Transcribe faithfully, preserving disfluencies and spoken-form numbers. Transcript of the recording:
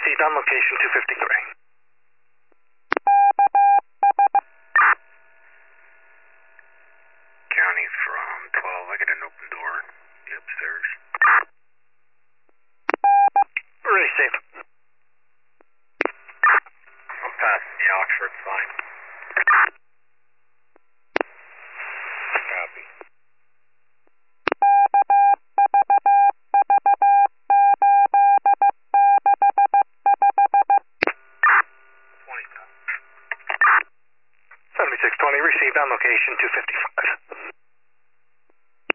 received on location two fifty-three. County from twelve, I got an open door. The upstairs. Received. I'm passing the Oxford sign. Copy. seventy-six twenty received on location two fifty-five.